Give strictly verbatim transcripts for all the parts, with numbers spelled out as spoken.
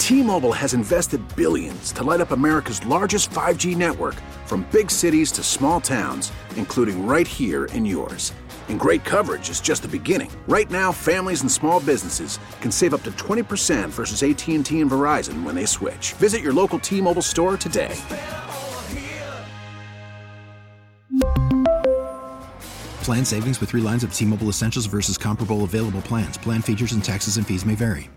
T-Mobile has invested billions to light up America's largest five G network, from big cities to small towns, including right here in yours. And great coverage is just the beginning. Right now, families and small businesses can save up to twenty percent versus A T and T and Verizon when they switch. Visit your local T-Mobile store today. Plan savings with three lines of T-Mobile Essentials versus comparable available plans. Plan features and taxes and fees may vary.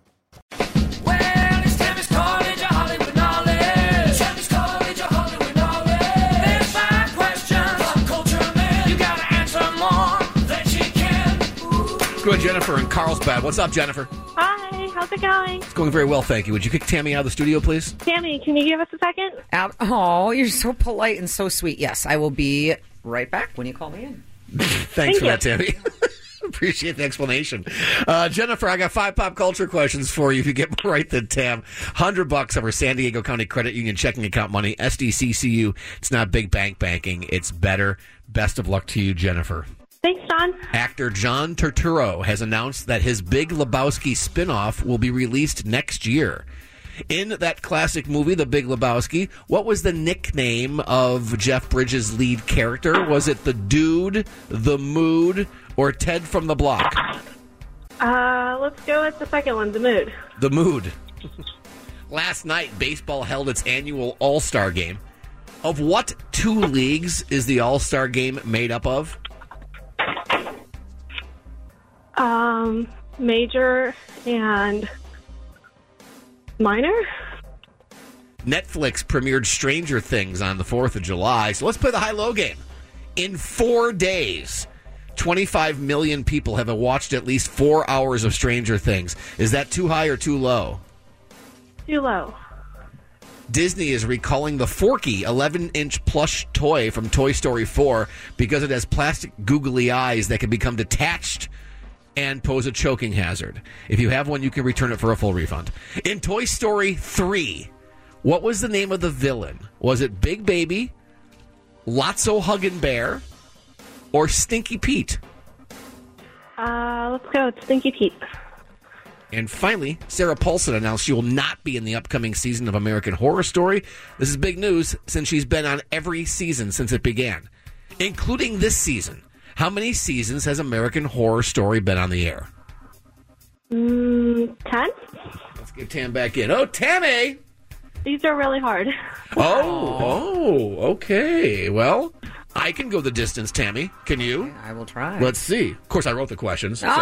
Go ahead, Jennifer in Carlsbad. What's up, Jennifer? Hi, how's it going? It's going very well, thank you. Would you kick Tammy out of the studio, please? Tammy, can you give us a second? Out. Oh, you're so polite and so sweet. Yes, I will be right back when you call me in. Thanks Thank for you. that, Tammy. Appreciate the explanation. Uh, Jennifer, I got five pop culture questions for you if you get more right than Tam. one hundred bucks of our San Diego County Credit Union checking account money. S D C C U. It's not big bank banking. It's better. Best of luck to you, Jennifer. Thanks, John. Actor John Turturro has announced that his Big Lebowski spinoff will be released next year. In that classic movie, The Big Lebowski, what was the nickname of Jeff Bridges' lead character? Was it the Dude, the Mood, or Ted from the Block? Uh, let's go with the second one, the mood. The Mood. Last night, baseball held its annual All-Star Game. Of what two leagues is the All-Star Game made up of? Um, major and minor? Netflix premiered Stranger Things on the fourth of July, so let's play the high-low game. In four days, twenty-five million people have watched at least four hours of Stranger Things. Is that too high or too low? Too low. Disney is recalling the Forky eleven-inch plush toy from Toy Story four because it has plastic googly eyes that can become detached and pose a choking hazard. If you have one, you can return it for a full refund. In Toy Story three, what was the name of the villain? Was it Big Baby, Lotso Huggin' Bear, or Stinky Pete? Uh, let's go with Stinky Pete. And finally, Sarah Paulson announced she will not be in the upcoming season of American Horror Story. This is big news since she's been on every season since it began, including this season. How many seasons has American Horror Story been on the air? Mm, ten? Let's get Tam back in. Oh, Tammy! These are really hard. Oh, oh, okay. Well, I can go the distance, Tammy. Can you? I will try. Let's see. Of course, I wrote the questions. So.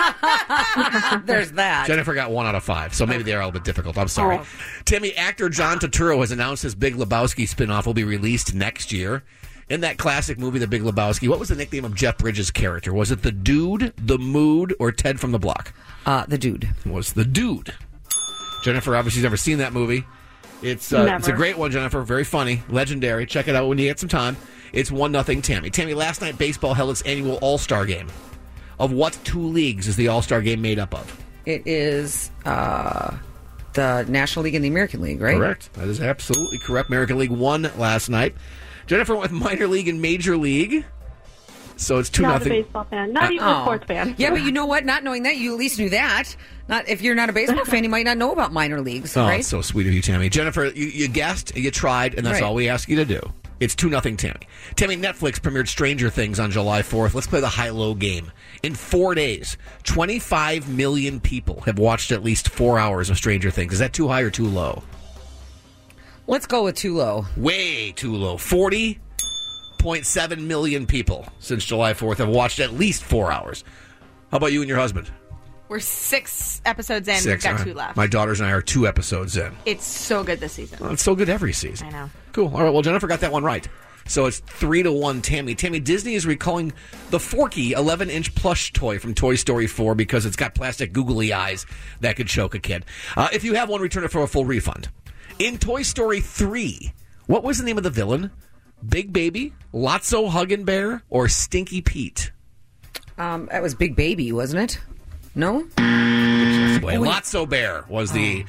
There's that. Jennifer got one out of five, so maybe they are a little bit difficult. I'm sorry. Oh. Tammy, actor John Turturro has announced his Big Lebowski spinoff will be released next year. In that classic movie, The Big Lebowski, what was the nickname of Jeff Bridges' character? Was it the Dude, the Mood, or Ted from the Block? Uh, the Dude. It was the Dude. Jennifer obviously has never seen that movie. It's uh, it's a great one, Jennifer. Very funny, legendary. Check it out when you get some time. It's one nothing Tammy. Tammy, last night baseball held its annual All-Star Game. Of what two leagues is the All-Star Game made up of? It is uh, the National League and the American League, right? Correct. That is absolutely correct. American League won last night. Jennifer went with minor league and major league. So it's two not nothing. Not a baseball fan. Not Uh, even oh. a sports fan. Yeah, but you know what? Not knowing that, you at least knew that. Not if you're not a baseball fan, you might not know about minor leagues, Oh, right? it's so sweet of you, Tammy. Jennifer, you, you guessed, you tried, and that's Right. all we ask you to do. It's two nothing Tammy. Tammy, Netflix premiered Stranger Things on July fourth. Let's play the high-low game. In four days, twenty-five million people have watched at least four hours of Stranger Things. Is that too high or too low? Let's go with too low. Way too low. forty point seven million people since July fourth have watched at least four hours. How about you and your husband? We're six episodes in. Six. We've got All two right. left. My daughters and I are two episodes in. It's so good this season. Well, it's so good every season. I know. Cool. All right. Well, Jennifer got that one right. So it's three to one. Tammy. Tammy. Disney is recalling the Forky eleven-inch plush toy from Toy Story four because it's got plastic googly eyes that could choke a kid. Uh, if you have one, return it for a full refund. In Toy Story three, what was the name of the villain? Big Baby, Lotso Huggin' Bear, or Stinky Pete? Um, that was Big Baby, wasn't it? No? Well, Lotso Bear was the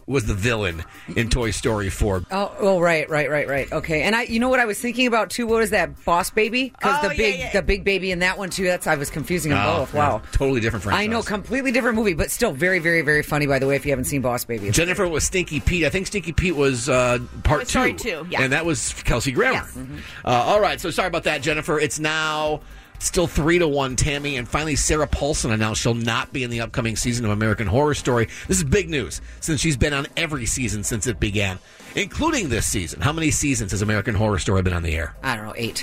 was the villain in Toy Story four. Oh, oh, right, right, right, right. Okay, and I, you know what I was thinking about too? What was that, Boss Baby? Because Oh, the yeah, big, yeah. the big baby in that one too. That's I was confusing them Oh, both. Wow, yeah, totally different franchise. I know, completely different movie, but still very, very, very funny. By the way, if you haven't seen Boss Baby, It's Jennifer was Stinky Pete. I think Stinky Pete was uh, part Toy two. Story two, yeah. And that was Kelsey Grammer. Yes. Uh, all right, so sorry about that, Jennifer. It's now still three to one, Tammy. And finally, Sarah Paulson announced she'll not be in the upcoming season of American Horror Story. This is big news since she's been on every season since it began, including this season. How many seasons has American Horror Story been on the air? I don't know, eight.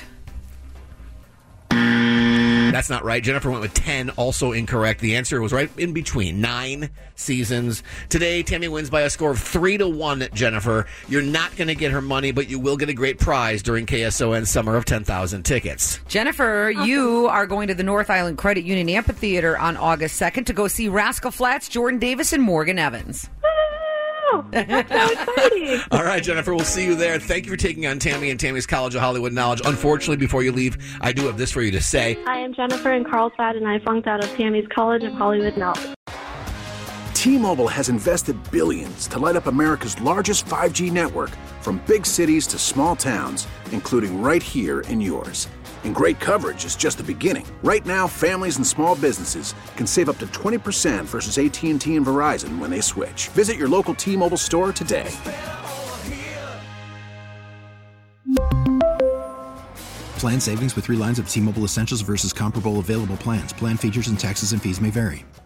That's not right. Jennifer went with ten, also incorrect. The answer was right in between, nine seasons. Today, Tammy wins by a score of three to one, Jennifer. You're not going to get her money, but you will get a great prize during K S O N's Summer of ten thousand tickets. Jennifer, you are going to the North Island Credit Union Amphitheater on August second to go see Rascal Flatts, Jordan Davis, and Morgan Evans. Oh, that's so exciting. All right, Jennifer, we'll see you there. Thank you for taking on Tammy and Tammy's College of Hollywood Knowledge. Unfortunately, before you leave, I do have this for you to say. Hi, I'm Jennifer in Carlsbad, and I flunked out of Tammy's College of Hollywood Knowledge. T-Mobile has invested billions to light up America's largest five G network, from big cities to small towns, including right here in yours. And great coverage is just the beginning. Right now, families and small businesses can save up to twenty percent versus A T and T and Verizon when they switch. Visit your local T-Mobile store today. Plan savings with three lines of T-Mobile Essentials versus comparable available plans. Plan features and taxes and fees may vary.